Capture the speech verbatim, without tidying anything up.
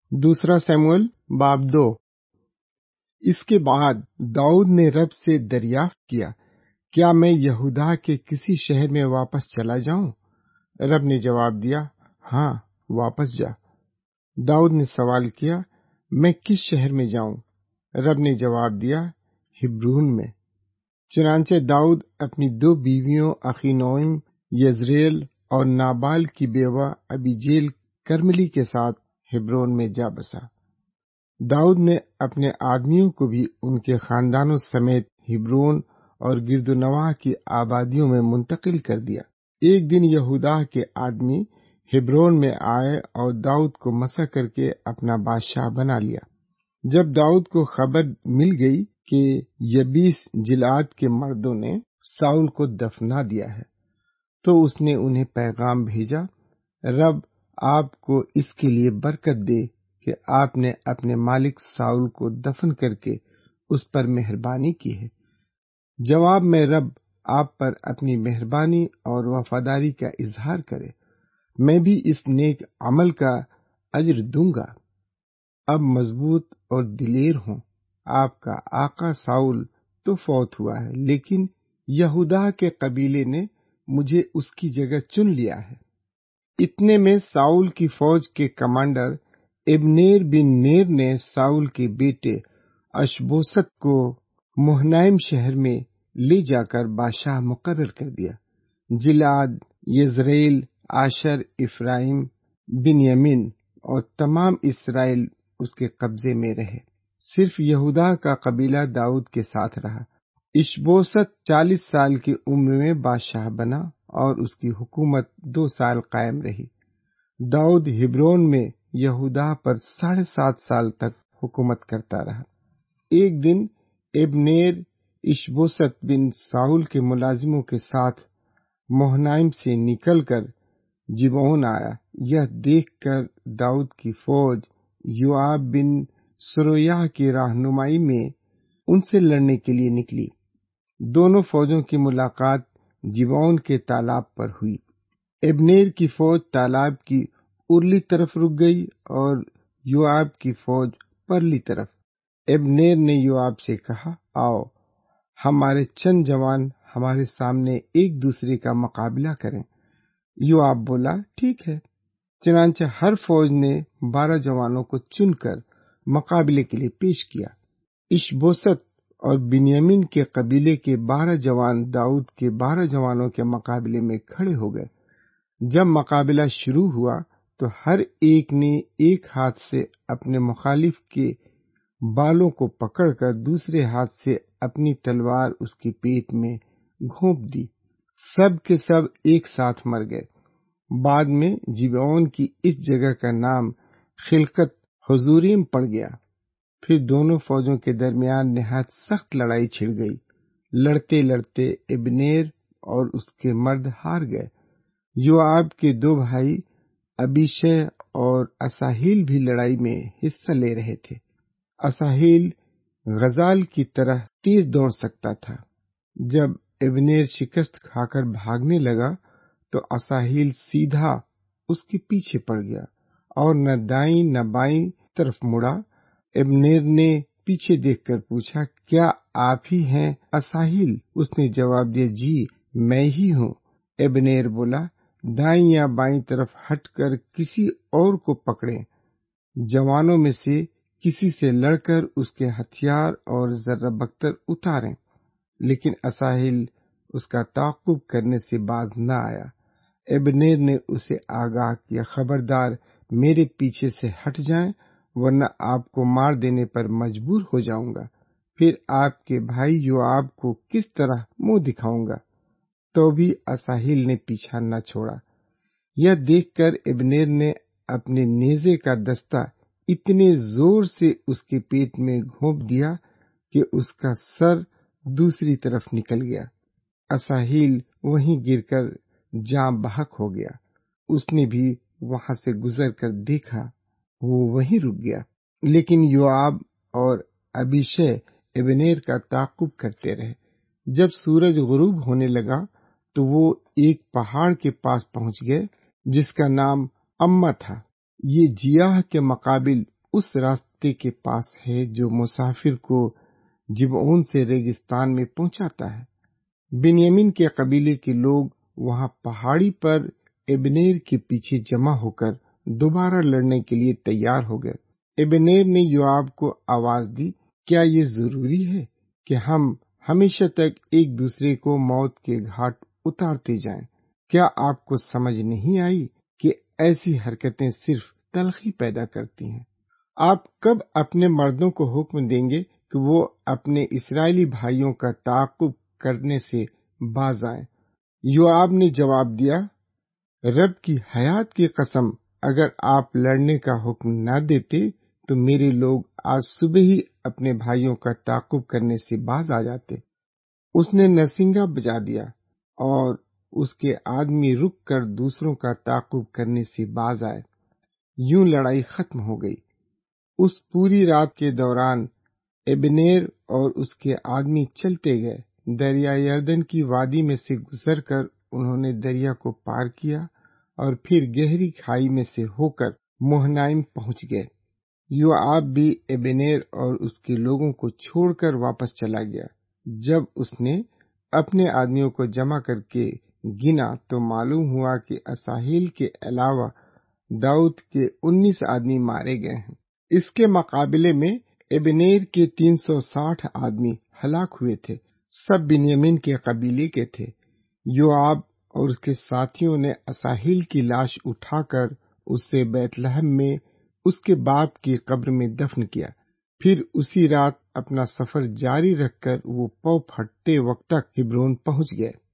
دوسرا سیموئیل باب دو۔ اس کے بعد داؤد نے رب سے دریافت کیا، کیا میں یہودا کے کسی شہر میں واپس چلا جاؤں؟ رب نے جواب دیا، ہاں، واپس جا۔ داؤد نے سوال کیا، میں کس شہر میں جاؤں؟ رب نے جواب دیا، ہبرون میں۔ چنانچہ داؤد اپنی دو بیویوں اخینوئم یزریل اور نابال کی بیوہ ابیجیل کرملی کے ساتھ ہبرون میں جا بسا۔ داؤد نے اپنے آدمیوں کو بھی ان کے خاندانوں سمیت ہبرون اور گرد و نواح کی آبادیوں میں منتقل کر دیا۔ ایک دن یہودا کے آدمی ہبرون میں آئے اور داؤد کو مسح کر کے اپنا بادشاہ بنا لیا۔ جب داؤد کو خبر مل گئی کہ یبیس جلعاد کے مردوں نے ساؤل کو دفنا دیا ہے، تو اس نے انہیں پیغام بھیجا، رب آپ کو اس کے لیے برکت دے کہ آپ نے اپنے مالک ساؤل کو دفن کر کے اس پر مہربانی کی ہے۔ جواب میں رب آپ پر اپنی مہربانی اور وفاداری کا اظہار کرے، میں بھی اس نیک عمل کا اجر دوں گا۔ اب مضبوط اور دلیر ہوں، آپ کا آقا ساؤل تو فوت ہوا ہے، لیکن یہودا کے قبیلے نے مجھے اس کی جگہ چن لیا ہے۔ اتنے میں ساؤل کی فوج کے کمانڈر ابنیر بن نیر نے ساؤل کے بیٹے اشبوست کو مہنائم شہر میں لے جا کر بادشاہ مقرر کر دیا۔ جلعاد، یزریل، آشر، افرایم، بنیامین اور تمام اسرائیل اس کے قبضے میں رہے، صرف یہودا کا قبیلہ داؤد کے ساتھ رہا۔ اشبوست چالیس سال کی عمر میں بادشاہ بنا اور اس کی حکومت دو سال قائم رہی۔ داؤد ہبرون میں یہودا پر ساڑھے سات سال تک حکومت کرتا رہا۔ ایک دن ابنیر اشبوست بن ساؤل کے ملازموں کے ساتھ مہنائم سے نکل کر جبعون آیا۔ یہ دیکھ کر داؤد کی فوج یوآب بن سرویہ کی رہنمائی میں ان سے لڑنے کے لیے نکلی۔ دونوں فوجوں کی ملاقات جبعون کے تالاب پر ہوئی۔ ابنیر کی فوج تالاب کی ارلی طرف رک گئی اور یوآب کی فوج پرلی طرف۔ ابنیر نے یوآب سے کہا، آؤ ہمارے چند جوان ہمارے سامنے ایک دوسرے کا مقابلہ کریں۔ یوآب بولا، ٹھیک ہے۔ چنانچہ ہر فوج نے بارہ جوانوں کو چن کر مقابلے کے لیے پیش کیا۔ اشبوست اور بنیامین کے قبیلے کے بارہ جوان داؤد کے بارہ جوانوں کے مقابلے میں کھڑے ہو گئے۔ جب مقابلہ شروع ہوا تو ہر ایک نے ایک ہاتھ سے اپنے مخالف کے بالوں کو پکڑ کر دوسرے ہاتھ سے اپنی تلوار اس کی پیٹ میں گھونپ دی۔ سب کے سب ایک ساتھ مر گئے۔ بعد میں جبعون کی اس جگہ کا نام خلقت حضوریم پڑ گیا۔ پھر دونوں فوجوں کے درمیان نہایت سخت لڑائی چھڑ گئی۔ لڑتے لڑتے ابنیر اور اس کے مرد ہار گئے۔ یوآب کے دو بھائی ابیشے اور اساہیل بھی لڑائی میں حصہ لے رہے تھے۔ اساہیل غزال کی طرح تیز دوڑ سکتا تھا۔ جب ابنیر شکست کھا کر بھاگنے لگا تو اساہیل سیدھا اس کے پیچھے پڑ گیا اور نہ دائیں نہ بائیں طرف مڑا۔ ابنیر نے پیچھے دیکھ کر پوچھا، کیا آپ ہی ہیں اساہیل؟ اس نے جواب دیا، جی میں ہی ہوں۔ ابنیر بولا، دائیں یا بائیں طرف ہٹ کر کسی اور کو پکڑیں، جوانوں میں سے کسی سے لڑ کر اس کے ہتھیار اور زر بختر اتاریں۔ لیکن اساہیل اس کا تعاقب کرنے سے باز نہ آیا۔ ابنیر نے اسے آگاہ کیا، خبردار میرے پیچھے سے ہٹ جائیں ورنہ آپ کو مار دینے پر مجبور ہو جاؤں گا، پھر آپ کے بھائی یوآب کو کس طرح منہ دکھاؤں گا؟ تو بھی اساہیل نے پیچھا نہ چھوڑا۔ یہ دیکھ کر ابنیر نے اپنے نیزے کا دستہ اتنے زور سے اس کے پیٹ میں گھونپ دیا کہ اس کا سر دوسری طرف نکل گیا۔ اساہیل وہیں گر کر جاں بحق ہو گیا۔ اس نے بھی وہاں سے گزر کر دیکھا، وہ وہیں رک گیا۔ لیکن یوآب اور ابیشے ابنیر کا تعاقب کرتے رہے۔ جب سورج غروب ہونے لگا تو وہ ایک پہاڑ کے پاس پہنچ گئے جس کا نام اما تھا۔ یہ جیاہ کے مقابل اس راستے کے پاس ہے جو مسافر کو جبعون سے ریگستان میں پہنچاتا ہے۔ بنیامین کے قبیلے کے لوگ وہاں پہاڑی پر ابنیر کے پیچھے جمع ہو کر دوبارہ لڑنے کے لیے تیار ہو گئے۔ ابنیر نے یوآب کو آواز دی، کیا یہ ضروری ہے کہ ہم ہمیشہ تک ایک دوسرے کو موت کے گھاٹ اتارتے جائیں؟ کیا آپ کو سمجھ نہیں آئی کہ ایسی حرکتیں صرف تلخی پیدا کرتی ہیں؟ آپ کب اپنے مردوں کو حکم دیں گے کہ وہ اپنے اسرائیلی بھائیوں کا تعاقب کرنے سے باز آئیں؟ یوآب نے جواب دیا، رب کی حیات کی قسم، اگر آپ لڑنے کا حکم نہ دیتے تو میرے لوگ آج صبح ہی اپنے بھائیوں کا تعاقب کرنے سے باز آ جاتے۔ اس نے نرسنگا بجا دیا اور اس کے آدمی رک کر دوسروں کا تعاقب کرنے سے باز آئے۔ یوں لڑائی ختم ہو گئی۔ اس پوری رات کے دوران ابنیر اور اس کے آدمی چلتے گئے۔ دریا یردن کی وادی میں سے گزر کر انہوں نے دریا کو پار کیا اور پھر گہری کھائی میں سے ہو کر مہنائم پہنچ گئے۔ یوآب بھی ابنیر اور اس کے لوگوں کو چھوڑ کر واپس چلا گیا۔ جب اس نے اپنے آدمیوں کو جمع کر کے گنا تو معلوم ہوا کہ اساہیل کے علاوہ داؤد کے انیس آدمی مارے گئے ہیں۔ اس کے مقابلے میں ابنیر کے تین سو ساٹھ آدمی ہلاک ہوئے تھے، سب بنیامین کے قبیلے کے تھے۔ یوآب اور اس کے ساتھیوں نے اساہیل کی لاش اٹھا کر اسے بیت لحم میں اس کے باپ کی قبر میں دفن کیا۔ پھر اسی رات اپنا سفر جاری رکھ کر وہ پاؤں پھٹتے وقت تک ہبرون پہنچ گئے۔